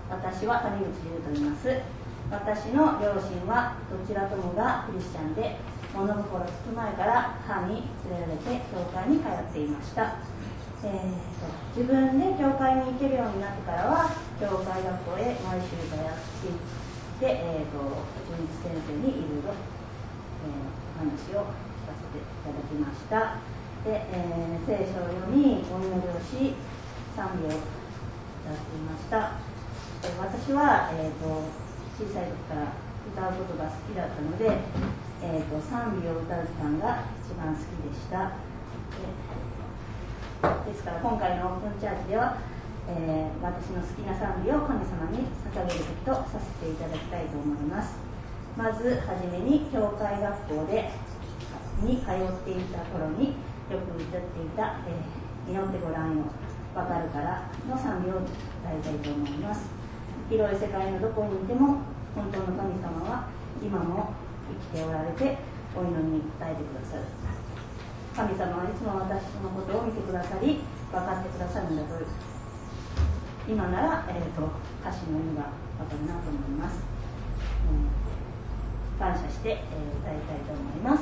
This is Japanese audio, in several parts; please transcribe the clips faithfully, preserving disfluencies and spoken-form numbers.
私は谷口優と言います。私の両親はどちらともがクリスチャンで、物心つく前から母に連れられて教会に通っていました。えー、と自分で教会に行けるようになってからは教会学校へ毎週通ってで、えー、と純一先生にいろいろお話を聞かせていただきました。で、えー、聖書を読み、お祈りをし、賛美を歌っていました。私は、えー、と小さい時から歌うことが好きだったので、えー、と賛美を歌う時間が一番好きでした。でですから今回のオープンチャージでは、えー、私の好きな賛美を神様に捧げる時とさせていただきたいと思います。まずはじめに教会学校でに通っていた頃によく歌っていた、えー、祈ってごらんよわかるからの賛美を歌いたいと思います。広い世界のどこにいても本当の神様は今も生きておられてお祈りに応えてくださる。神様はいつも私のことを見てくださり分かってくださるんだと今なら、えー、と歌詞の意味が分かるなと思います。うん、感謝して、えー、歌いたいと思います。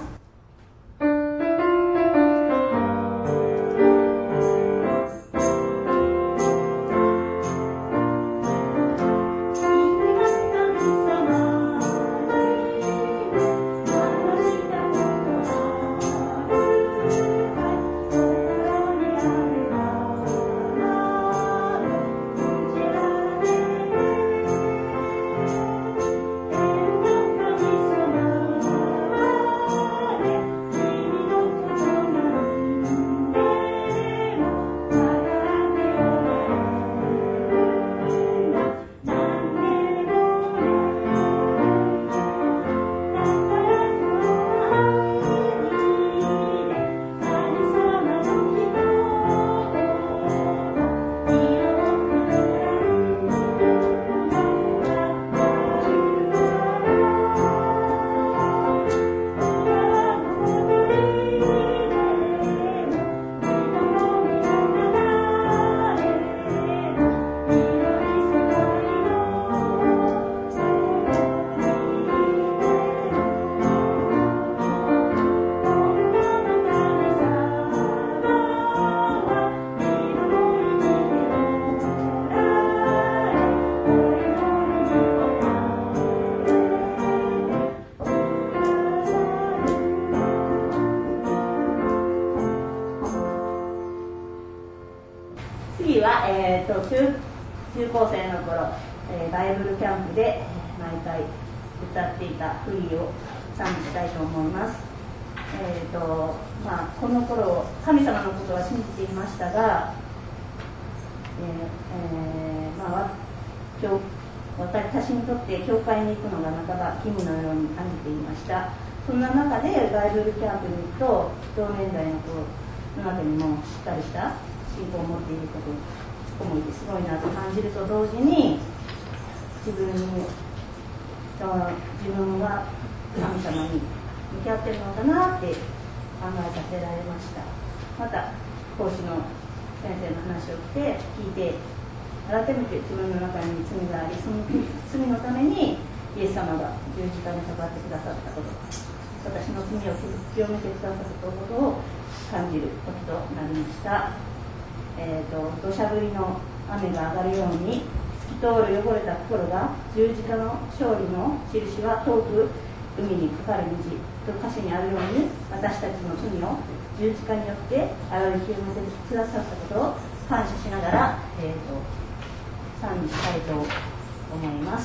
次は、えー、と 中, 中高生の頃、えー、バイブルキャンプで毎回歌っていたフリーを賛美したいと思います。えーとまあ、この頃神様のことは信じていましたが、えーえーまあ、今日私にとって教会に行くのが半ば義務のように感じていました。そんな中でバイブルキャンプに行くと同年代の子の中にもしっかりした信仰を持っていること子もいてすごいなと感じると同時に自分に自分が神様に向き合ってるのかなって考えさせられました。また講師の先生の話を聞いて改めて自分の中に罪がありその罪のためにイエス様が十字架にかかってくださったこと私の罪を清めてくださったことを感じる時となりました。えー、と土砂降りの雨が上がるように透き通る汚れた心が十字架の勝利の印は遠く海にかかる道と歌詞にあるように私たちの罪を十字架によって洗い清めてくださったことを感謝しながら、えー、と賛美したいと思います。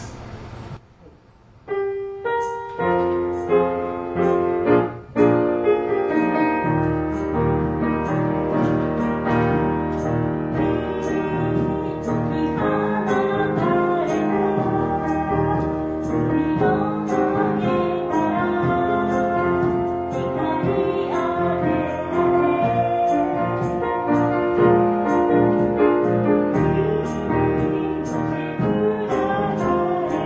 「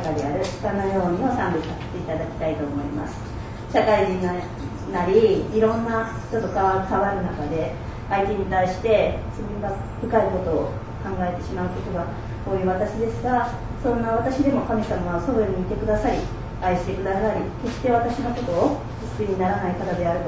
中である鹿のようにを賛美させていただきたいと思います。社会人になり、いろんな人と変わ変わる中で、相手に対して罪深いことを考えてしまうことが多い私ですが、そんな私でも神様はそばにいてくださり、愛してくださり、決して私のことを救いにならない方であること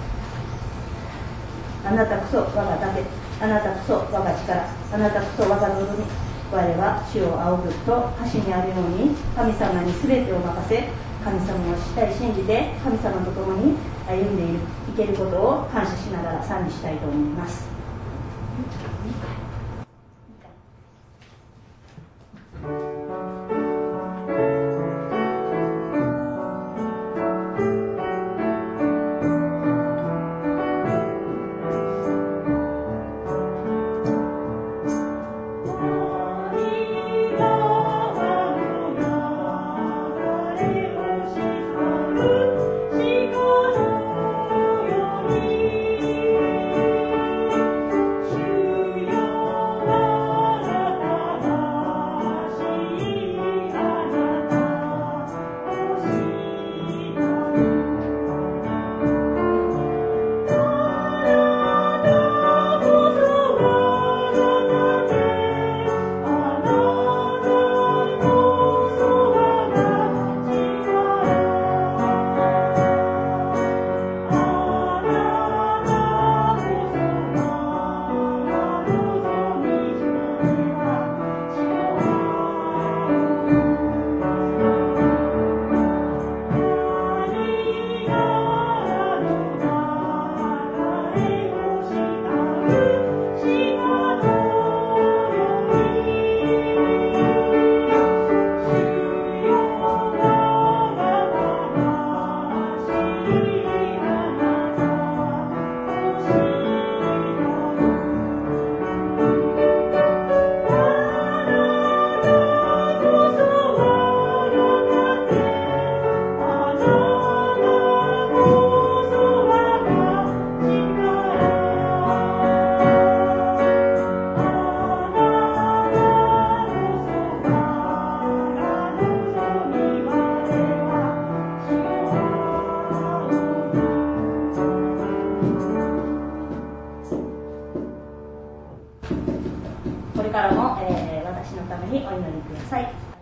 。あなたこそ我が盾、あなたこそ我が力、あなたこそ我が望み、我は主を仰ぐと歌詞にあるように、神様に全てを任せ、神様をしっかり信じて神様と共に歩んでいるいけることを感謝しながら賛美したいと思います。これからも、えー、私のためにお祈りください。